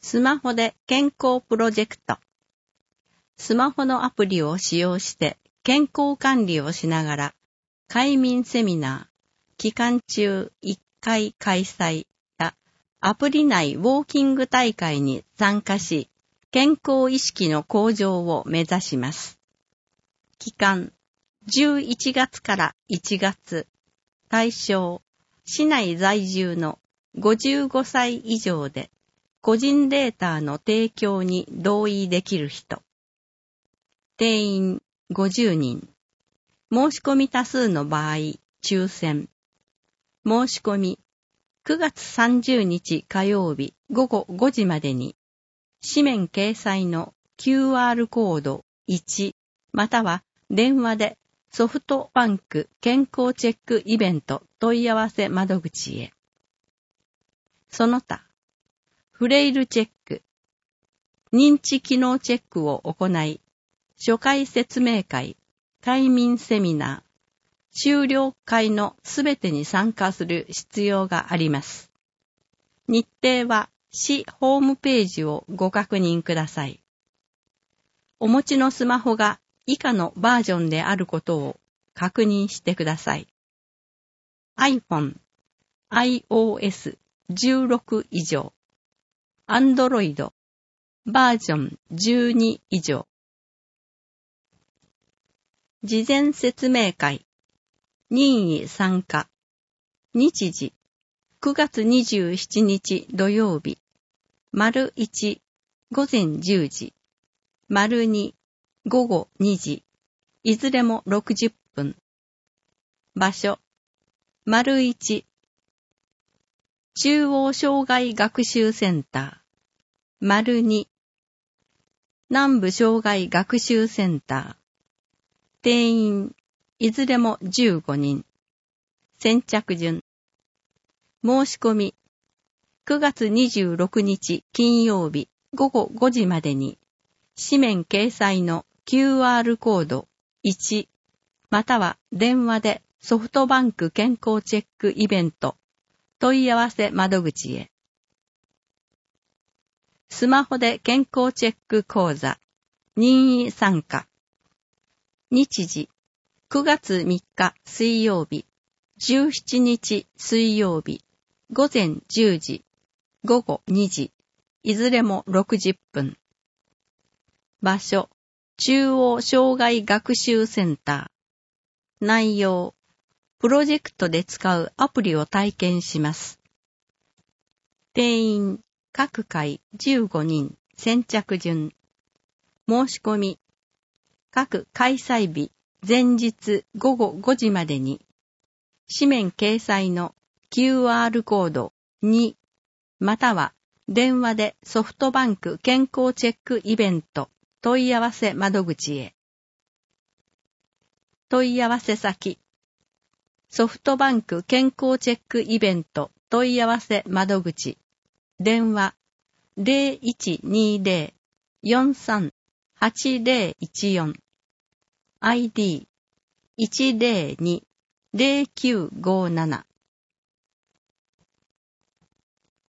スマホで健康プロジェクト。スマホのアプリを使用して健康管理をしながら、快眠セミナー、期間中1回開催やアプリ内ウォーキング大会に参加し、健康意識の向上を目指します。期間、11月から1月、対象、市内在住の55歳以上で、個人データの提供に同意できる人。定員50人。申し込み多数の場合、抽選。申し込み、9月30日火曜日午後5時までに、紙面掲載の QR コード1、または電話でソフトバンク健康チェックイベント問い合わせ窓口へ。その他、フレイルチェック、認知機能チェックを行い、初回説明会、快眠セミナー、修了会のすべてに参加する必要があります。日程は市ホームページをご確認ください。お持ちのスマホが以下のバージョンであることを確認してください。iPhone、iOS 16以上。Android、バージョン12以上。事前説明会、任意参加。日時、9月27日土曜日。丸1、午前10時。丸2、午後2時。いずれも60分。場所、丸1、中央障害学習センター。丸2、南部障害学習センター。定員、いずれも15人。先着順。申し込み、9月26日金曜日午後5時までに、紙面掲載の QR コード1、または電話でソフトバンク健康チェックイベント問い合わせ窓口へ。スマホで健康チェック講座、任意参加。日時、9月3日水曜日、17日水曜日、午前10時、午後2時、いずれも60分。場所、中央障害学習センター。内容、プロジェクトで使うアプリを体験します。定員、各回15人、先着順。申し込み、各開催日、前日午後5時までに、紙面掲載の QR コード2、または電話でソフトバンク健康チェックイベント問い合わせ窓口へ。問い合わせ先、ソフトバンク健康チェックイベント問い合わせ窓口、電話 0120-43-8014 ID 102-0957